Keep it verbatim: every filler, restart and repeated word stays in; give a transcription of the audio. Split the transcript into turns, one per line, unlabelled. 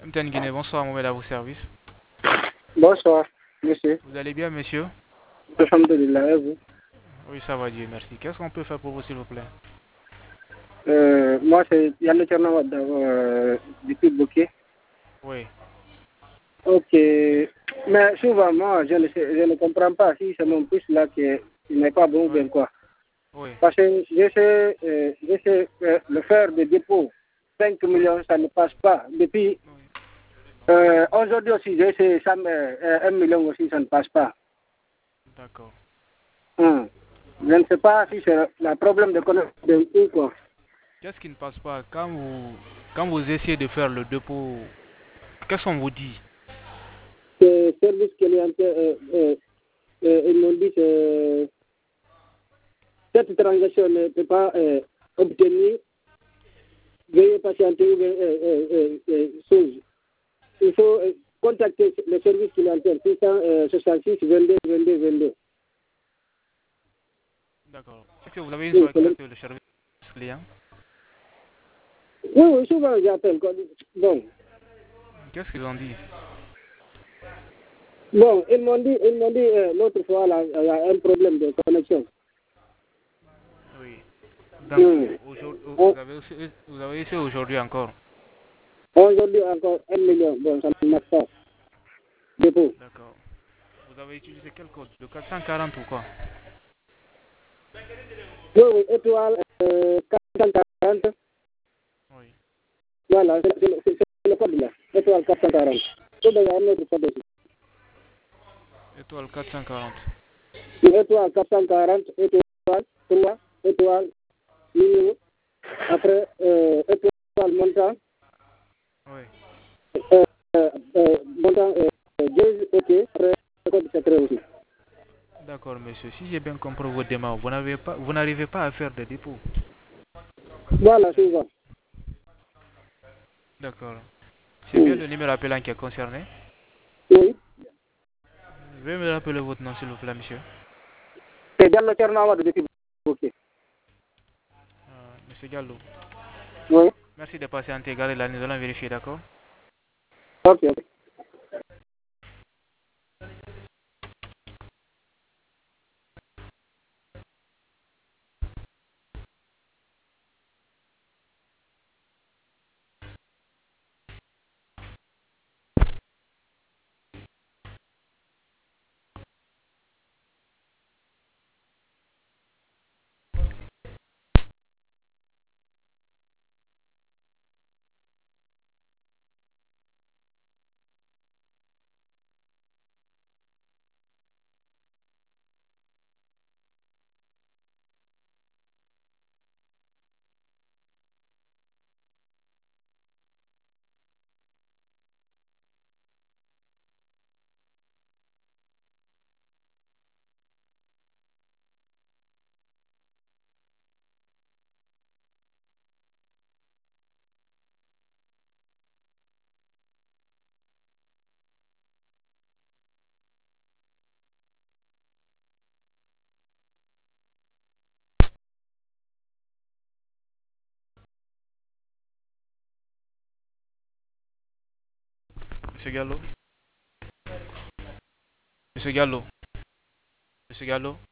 M T N Guinée, bonsoir, Mohamed à vos services.
Bonsoir, monsieur.
Vous allez bien, monsieur?
Alhamdulillah, et vous?
Oui, ça va, Dieu merci. Qu'est-ce qu'on peut faire pour vous, s'il vous plaît?
euh, Moi, c'est Yann Tchernawa euh, depuis Bouquet.
Oui.
Ok. Mais souvent, moi, je ne, sais, je ne comprends pas si c'est mon fils là qui n'est pas bon ou
Oui.
bien quoi.
Oui.
Parce que je sais, euh, je sais euh, le faire de dépôt, cinq millions, ça ne passe pas. Depuis
Oui.
euh, aujourd'hui aussi, je sais, ça, euh, un million aussi, ça ne passe pas.
D'accord.
Hum. Je ne sais pas si c'est le problème de connexion ou quoi.
Qu'est-ce qui ne passe pas quand vous, quand vous essayez de faire le dépôt? Qu'est-ce qu'on vous dit?
C'est service clientèle, euh, euh, euh, ils m'ont dit que cette transaction ne peut pas euh, obtenir, veuillez patienter ou bien euh, euh, euh, euh, chose. Il faut euh, contacter le service clientèle six cent soixante-six vingt-deux vingt-deux vingt-deux.
D'accord. Est-ce que vous avez une
Oui,
fois
c'est le-
contacté le service client?
oui, oui, souvent j'appelle. quoi. Bon,
Qu'est-ce qu'ils ont dit?
bon, ils m'ont dit, ils m'ont dit euh, l'autre fois, là, il y a un problème de connexion.
Oui. Donc,
Hum.
aujourd'hui,
On-
vous avez, aussi- vous avez essayé aujourd'hui encore?
Aujourd'hui encore un million, bon, ça ne marche pas. Dépôt.
D'accord. Vous avez utilisé quel code? Le quatre cent quarante ou quoi?
Oui, oui, étoile euh, quatre cent quarante.
Oui.
Voilà, c'est c'est- c'est- c'est le code là. Étoile quatre cent quarante. Il y a un autre code aussi.
Étoile quatre cent quarante.
Étoile quatre cent quarante, étoile trois, étoile numéro. Après, euh, étoile montant,
Oui.
euh, euh, euh, montant euh, deux, ok. Après, le code secret aussi.
D'accord, monsieur. Si j'ai bien compris vos démarches, vous n'avez pas, vous n'arrivez pas à faire de dépôt.
Voilà, suivant.
D'accord. C'est bien
Mm.
le numéro appelant qui est concerné.
Oui.
Veuillez me rappeler votre nom, s'il vous plaît, monsieur.
C'est Diallo Tchernawa de depuis ok.
Euh, monsieur Gallo.
Oui.
Merci de passer en tégaré là, nous allons vérifier, d'accord?
Ok, ok.
Monsieur Gallo. Monsieur Gallo. Monsieur Gallo.